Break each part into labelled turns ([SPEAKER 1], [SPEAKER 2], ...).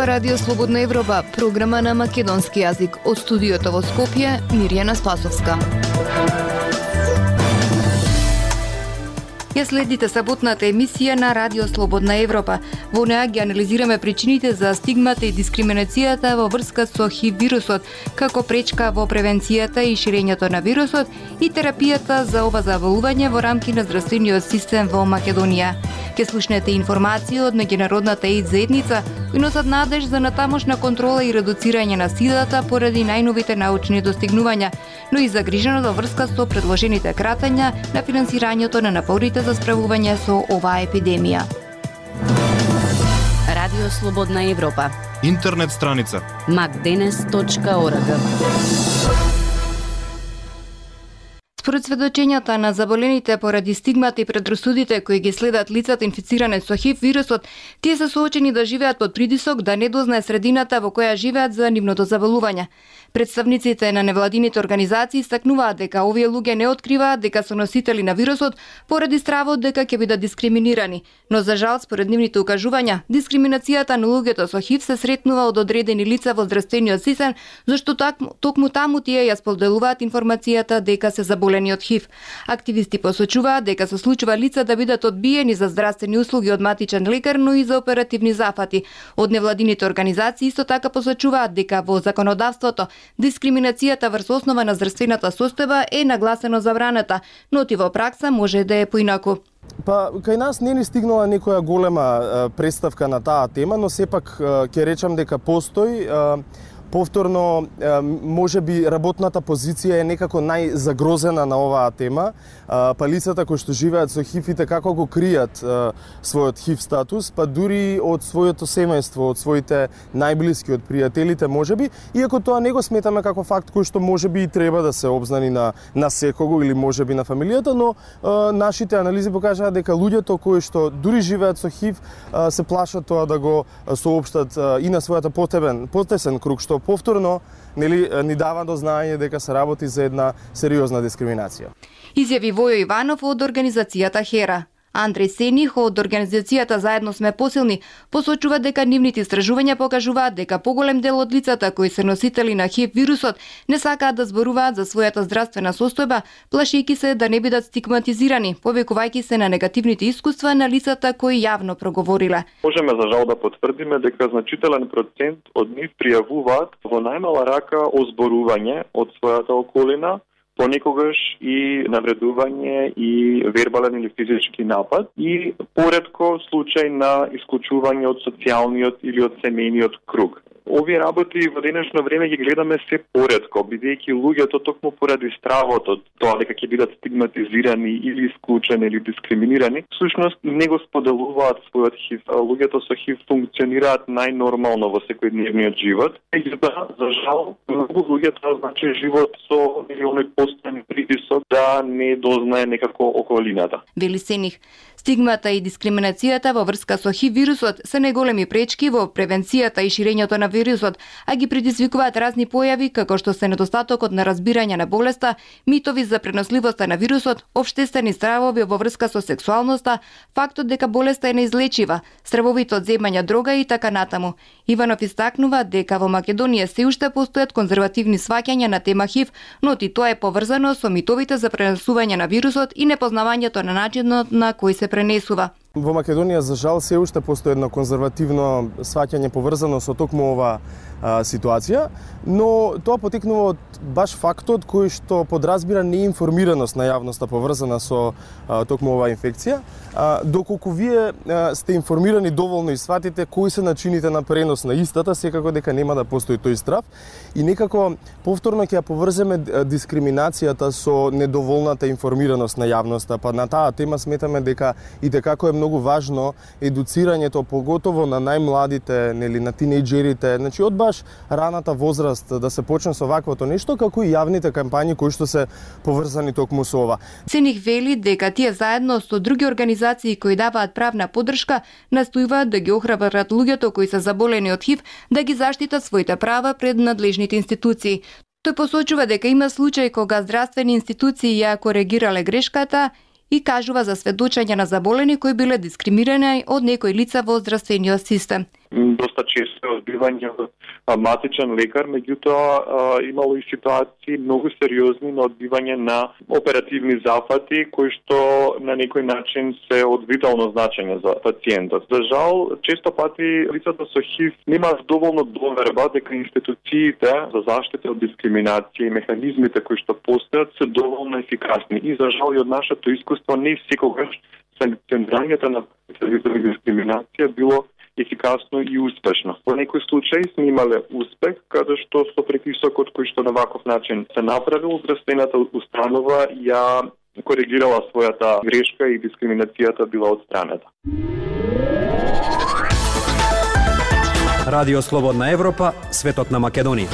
[SPEAKER 1] Ова Радио Слободна Европа, програма на македонски јазик. Од студиото во Скопје, Мирјана Спасовска. Ја следите саботната емисија на Радио Слободна Европа. Во неа ги анализираме причините за стигмата и дискриминацијата во врска со ХИВ вирусот, како пречка во превенцијата и ширењето на вирусот и терапијата за ова заболување во рамки на здравствениот систем во Македонија. Ке слушнете информации од меѓународната AIDS заедница, кои носат надеж за натамошна контрола и редуцирање на сидата поради најновите научни достигнувања, но и загриженост во врска со предложените кратења на финансирањето на напорите за справување со оваа епидемија.
[SPEAKER 2] Радио Слободна Европа.
[SPEAKER 3] Интернет страница
[SPEAKER 2] macdenes.org.
[SPEAKER 1] Според сведочењата на заболените поради стигмата и предрасудите кои ги следат лицата инфицирани со ХИВ вирусот, тие се соочени да живеат под притисок да не дознае средината во која живеат за нивното заболување. Представниците на невладините организации истакнуваат дека овие луѓе не откриваат дека се носители на вирусот поради стравот дека ќе бидат дискриминирани, но за жал според нивните укажувања, дискриминацијата на луѓето со ХИВ се сретнува од одредени лица во здравствениот систем, зашто токму таму тие ја споделуваат информацијата дека се заболени од ХИВ. Активисти посочуваат дека се случува лица да бидат одбиени за здравствени услуги од матичен лекар, но и за оперативни зафати. Од невладините организации исто така посочуваат дека во законодавството дискриминацијата врз основа на здравствената состојба е нагласено забраната, но ти во пракса може да е поинаку.
[SPEAKER 4] Па, кај нас не ни стигнала некоја голема представка на таа тема, но сепак ќе речам дека постои. Повторно, може би работната позиција е некако најзагрозена на оваа тема, па лицата кои што живеат со ХИВ и како го кријат својот ХИВ статус, па дури од своето семејство, од своите најблиски, од пријателите можеби, иако тоа не го сметаме како факт кој што можеби и треба да се обзнани на секого или можеби на фамилијата, но нашите анализи покажаат дека луѓето кои што дури живеат со ХИВ се плашат тоа да го соопштат и на својата потесен круг, што повторно ни дава до знаење дека се работи за една сериозна дискриминација.
[SPEAKER 1] Изјави Војо Иванов од организацијата ХЕРА. Андреј Сених од организацијата Заедно сме посилни посочува дека нивните истражувања покажуваат дека поголем дел од лицата кои се носители на ХИВ вирусот не сакаат да зборуваат за својата здравствена состојба, плашејќи се да не бидат стигматизирани, повикувајќи се на негативните искуства на лицата кои јавно проговориле.
[SPEAKER 5] Можеме за жал да потврдиме дека значителен процент од нив пријавуваат во најмала рака озборување од својата околина, понекогаш и навредување и вербален или физички напад и поретко случај на исклучување од социјалниот или од семејниот круг. Овие работи во денешно време ги гледаме се поретко, бидејќи луѓето токму поради стравот од тоа дека ќе бидат стигматизирани или исклучени или дискриминирани, всушност не го споделуваат својот ХИВ. Луѓето со ХИВ функционираат најнормално во секојдневниот живот. Меѓутоа, за жал, многу луѓето значи живот со оној постојан притисок да не дознае некако околината.
[SPEAKER 1] Вели Сених, стигмата и дискриминацијата во врска со ХИВ вирусот се најголеми пречки во превенцијата и ширењето на вирусот, а ги предизвикуваат разни појави како што се недостатокот на разбирање на болеста, митови за преносливоста на вирусот, општествени стравови во врска со сексуалноста, фактот дека болеста е неизлечива, стравовите од земање дрога и така натаму. Иванов истакнува дека во Македонија се уште постојат конзервативни сваќања на тема ХИВ, но и тоа е поврзано со митовите за пренесување на вирусот и непознавањето на начинот на кој се пренесува.
[SPEAKER 4] Во Македонија, за жал, се уште постои едно конзервативно сваќање поврзано со токму ова ситуација, но тоа потекнува од баш фактот кој што подразбира неинформираност на јавноста поврзана со токму оваа инфекција, доколку вие сте информирани доволно и сватите кои се начините на пренос на истата, секако дека нема да постои тој страв и некако повторно ќе ја поврземе дискриминацијата со недоволната информираност на јавноста, па на таа тема сметаме дека и како е многу важно едуцирањето, поготово на најмладите, нели, на тинејџерите, значи од баш раната возраст да се почне со ваквото нешто, како и јавните кампањи кои што се поврзани токму со ова.
[SPEAKER 1] Сених вели дека тие заедно со други организации кои даваат правна поддршка настојуваат да ги охрабрат луѓето кои се заболени од ХИВ да ги заштитат своите права пред надлежните институции. Тој посочува дека има случаи кога здравствени институции ја коригирале грешката и кажува за сведочења на заболени кои биле дискриминирани од некои лица во здравствениот систем.
[SPEAKER 5] доста често одбивање од матичен лекар, меѓутоа имало и ситуации многу сериозни на одбивање на оперативни зафати кои што на некој начин се од витално значење за пациентот. За жал, често пати лицата со ХИВ немаат доволно доверба дека институциите за заштита од дискриминација и механизмите кои што постојат се доволно ефикасни. И за жал и од нашето искуство не секогаш санкционирањето на дискриминација било ефикасно и успешно. Во некои случаи сме имале успех, каде што со притисокот кој што на ваков начин се направил, здравствената установа ја коригирала својата грешка и дискриминацијата била отстранета.
[SPEAKER 3] Радио Слободна Европа, светот на Македонија.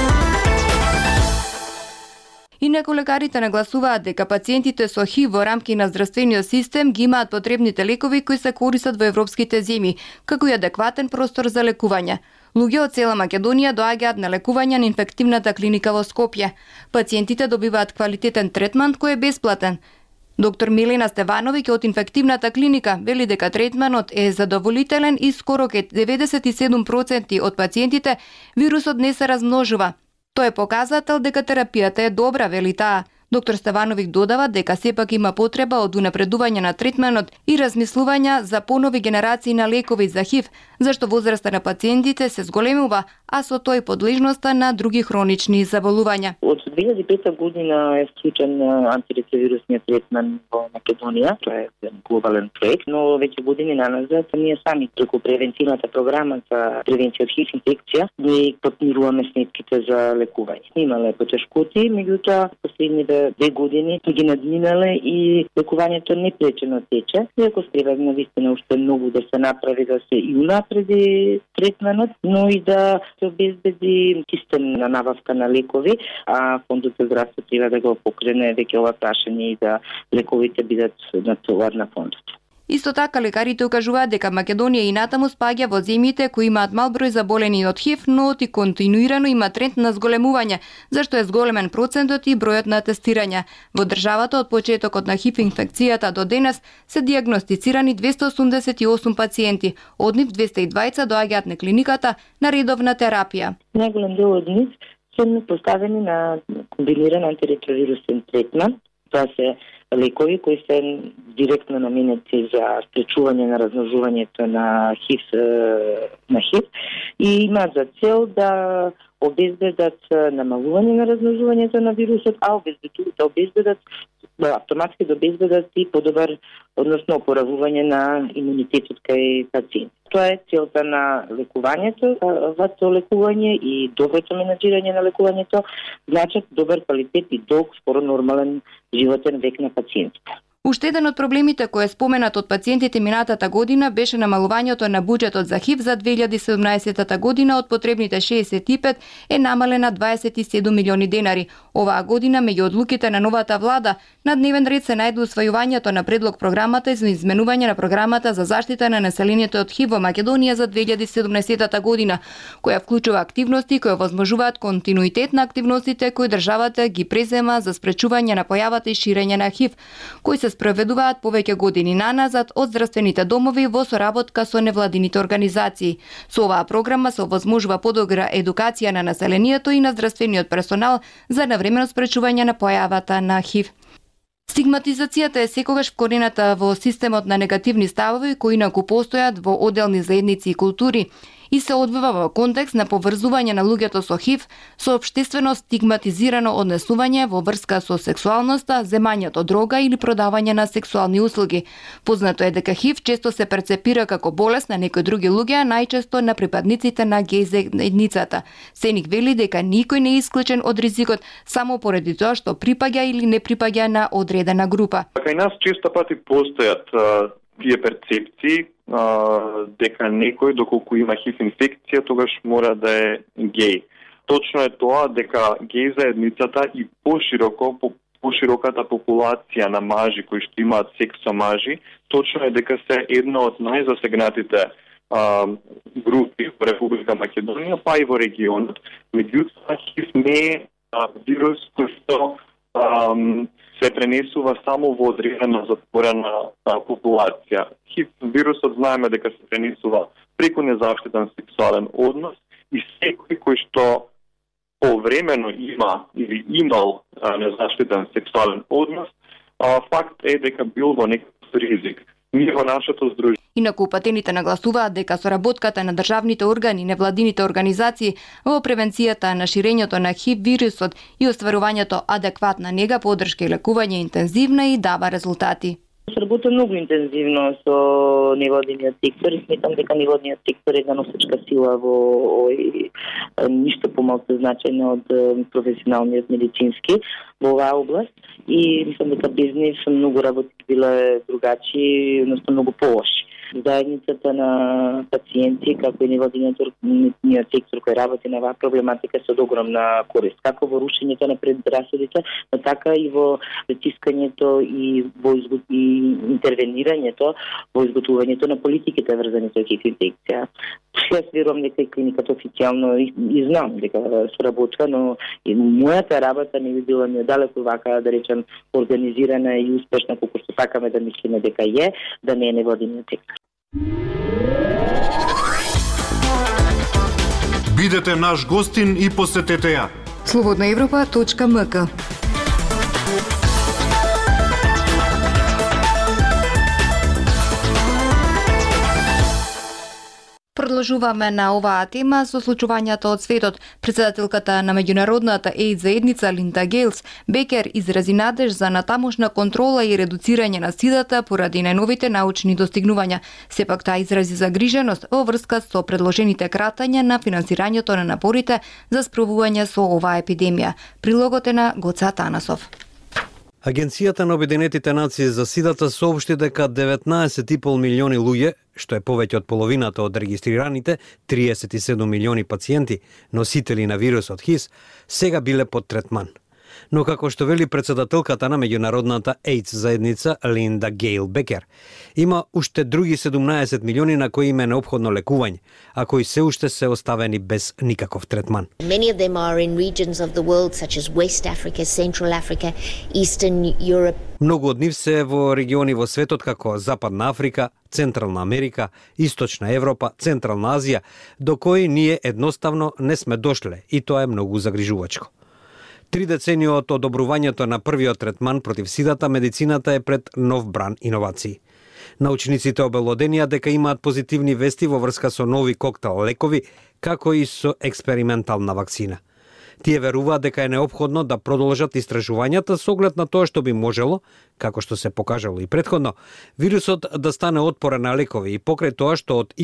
[SPEAKER 1] Инаку лекарите нагласуваат дека пациентите со ХИВ во рамки на здравствениот систем ги имаат потребните лекови кои се користат во европските земји, како и адекватен простор за лекување. Луѓе од цела Македонија доаѓаат на лекување на инфективната клиника во Скопје. Пациентите добиваат квалитетен третман кој е бесплатен. Доктор Милена Стевановиќ од инфективната клиника вели дека третманот е задоволителен и скоро ке 97% од пациентите вирусот не се размножува. Тоа е показател дека терапијата е добра, вели таа. Доктор Стевановиќ додава дека сепак има потреба од унапредување на третманот и размислувања за понови генерации на лекови за ХИВ, зашто возраста на пациентите се зголемува, а со тој подлежноста на други хронични заболувања.
[SPEAKER 6] Од 2005 година е вклучен антиретровирусниот третман во Македонија. Тоа е глобален проект, но веќе години наназад ние сами преку превентивната програма за превенција од ХИВ инфекција ги подмируваме сметките за лекување. Имале потешкоти, меѓутоа последните 2 години ги надминале и лекувањето непречено тече. Иако треба навистина уште многу да се направи, да се и унапреди третманот, но и да се обезбеди систем на набавка на лекови, а Фондот за здравство треба да го покрене веќе ова прашање и да лековите бидат на товар на фондот.
[SPEAKER 1] Исто така, лекарите укажуваат дека Македонија и натаму спаѓа во земјите кои имаат мал број заболени од ХИВ, но и континуирано има тренд на зголемување, зашто е зголемен процентот и бројот на тестирања. Во државата од почетокот на ХИВ инфекцијата до денес се дијагностицирани 288 пациенти, од нив 220 доаѓаат на клиниката на редовна терапија.
[SPEAKER 6] Најголем дел од нив се поставени на комбиниран антиретровирусен третман. Тоа се лекови кои се директно наменети за спречување на размножувањето на ХИВ и имаат за цел да обезбедат намалување на размножувањето на вирусот, а да обезбедат автоматски да обезбедат и подобар, односно опоравување на имунитетот кај пациент. Тоа е целта на лекувањето. Вато лекување и доброто менаџирање на лекувањето значат добар квалитет и долг, скоро нормален животен век на пациентите.
[SPEAKER 1] Уште еден од проблемите кој е споменат од пациентите минатата година беше намалувањето на буџетот за ХИВ за 2017 година од потребните 65 е намален на 27 милиони денари. Оваа година меѓу одлуките на новата влада на дневен ред се најде усвојувањето на предлог програмата за изменување на програмата за заштита на населението од ХИВ во Македонија за 2017 година, која вклучува активности кои овозможуваат континуитет на активностите кои државата ги презема за спречување на појавата и ширење на ХИВ, кои се спроведуваат повеќе години наназад од здравствените домови во соработка со невладините организации. Со оваа програма се овозможува подобра едукација на населението и на здравствениот персонал за навремено спречување на појавата на ХИВ. Стигматизацијата е секогаш вкорената во системот на негативни ставови кои инаку постојат во одделни заедници и култури и се одвива во контекст на поврзување на луѓето со ХИВ со општествено стигматизирано однесување во врска со сексуалноста, земањето дрога или продавање на сексуални услуги. Познато е дека ХИВ често се перцепира како болест на некои други луѓе, а најчесто на припадниците на геј заедницата. Сеник вели дека никој не е исклучен од ризикот само поради тоа што припаѓа или не припаѓа на одредена група.
[SPEAKER 5] Кај нас често пати постојат тие перцепции дека некој доколку има ХИВ инфекција тогаш мора да е геј. Точно е тоа дека геј заедницата и пошироката популација на мажи кои што имаат секс со мажи, точно е дека се една од најзасегнатите групи во Република Македонија, па и во регионот. Меѓутоа, ХИВ не е вирус кој што се пренесува само во одредена затворена популација. ХИВ вирусот знаеме дека се пренесува преку незаштитен сексуален однос и секој кој што повремено има или имал незаштитен сексуален однос, факт е дека бил во некаков ризик. Ние во нашето здружение.
[SPEAKER 1] Инаку упатените нагласуваат дека соработката на државните органи и невладините организации во превенцијата на ширењето на ХИВ вирусот и остварувањето адекватна нега, поддршка и лекување интензивна и дава резултати.
[SPEAKER 6] Работа многу интензивно со невладиниот сектор и сметам дека невладиниот сектор е една носечка сила во овој ништо помалку значајно од професионалниот медицински во оваа област и мислам дека без нив многу работи биле другачи, односно многу полоши. Заедницата на пациенти, како и невладиниот сектор кој работи на оваа проблематика се од огромна корист, како во рушењето на предрасудите, но така и во притискањето и во интервенирањето во изготвувањето на политиките врзани со ХИВ инфекција. Јас верувам дека и клиниката официјално и знам дека соработува, но и мојата работа не би била ни далеку вака, да речем, организирана и успешна колку што сакаме да мислиме дека е, да не е невладиниот сектор.
[SPEAKER 7] Бидете наш гостин и посетете ја.
[SPEAKER 1] Slobodnaevropa.mk. Продолжуваме на оваа тема со случувањата од светот. Председателката на меѓународната AIDS заедница Линда Гејлс Бекер изрази надеж за натамошна контрола и редуцирање на сидата поради најновите научни достигнувања. Сепак таа изрази загриженост во врска со предложените кратања на финансирањето на напорите за справување со оваа епидемија. Прилогот е на Гоца Танасов.
[SPEAKER 3] Агенцијата на Обединетите нации за сидата соопшти дека 19,5 милиони луѓе, што е повеќе од половината од регистрираните 37 милиони пациенти, носители на вирусот ХИС, сега биле под третман. Но како што вели председателката на меѓународната AIDS заедница Линда Гейл Бекер, има уште други 17 милиони на кои им е неопходно лекување, а кои се уште се оставени без никаков третман.
[SPEAKER 8] Many of them are in regions of the world such as West Africa, Central Africa, Eastern Europe.
[SPEAKER 3] Многу од нив се во региони во светот како Западна Африка, Централна Америка, Источна Европа, Централна Азија, до кои ние едноставно не сме дошле и тоа е многу загрижувачко. 3 децении од одобрувањето на првиот третман против сидата, медицината е пред нов бран иновации. Научниците обелоденија дека имаат позитивни вести во врска со нови коктел лекови, како и со експериментална вакцина. Тие веруваат дека е неопходно да продолжат истражувањата со оглед на тоа што би можело, како што се покажало и претходно, вирусот да стане отпорен на лекови и покрај тоа што од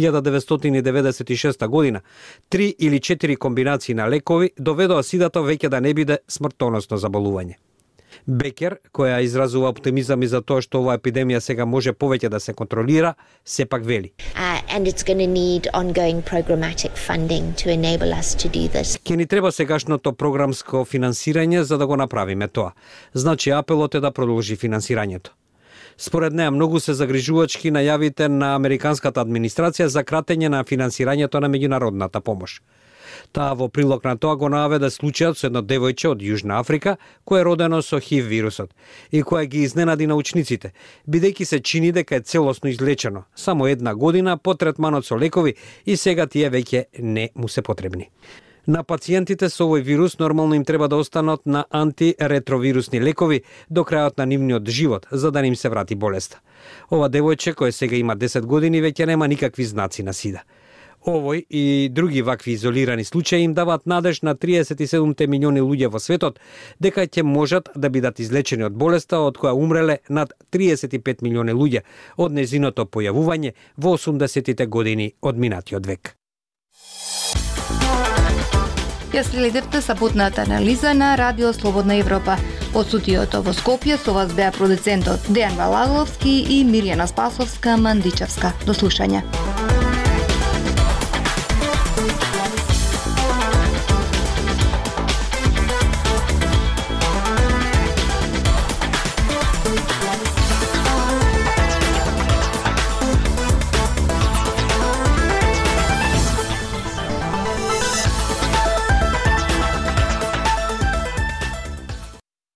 [SPEAKER 3] 1996 година 3 или 4 комбинации на лекови доведоа сидата веќе да не биде смртоносно заболување. Бекер, која изразува оптимизам и за тоа што оваа епидемија сега може повеќе да се контролира, сепак вели.
[SPEAKER 8] And it's going to need ongoing programmatic funding to enable us to do this.
[SPEAKER 3] Ке ни треба сегашното програмско финансирање за да го направиме тоа. Значи апелот е да продолжи финансирањето. Според неа многу се загрижувачки најавите на американската администрација за кратење на финансирањето на меѓународната помош. Таа во прилог на тоа го наведе случајот со едно девојче од Јужна Африка кое е родено со ХИВ вирусот и кое ги изненади научниците, бидејќи се чини дека е целосно излечено, само 1 година по третманот со лекови и сега тие веќе не му се потребни. На пациентите со овој вирус нормално им треба да останат на антиретровирусни лекови до крајот на нивниот живот, за да не им се врати болеста. Ова девојче, кое сега има 10 години, веќе нема никакви знаци на сида. Овој и други вакви изолирани случаи им даваат надеж на 37 милиони луѓе во светот дека ќе можат да бидат излечени од болеста од која умреле над 35 милиони луѓе од нејзиното појавување во 80-тите години од минатиот век.
[SPEAKER 1] Ја следевте саботната анализа на Радио Слободна Европа. Од студиото во Скопје со вас беа продуцентот Дејан Валаловски и Мирјана Спасовска-Мандичевска. До слушање.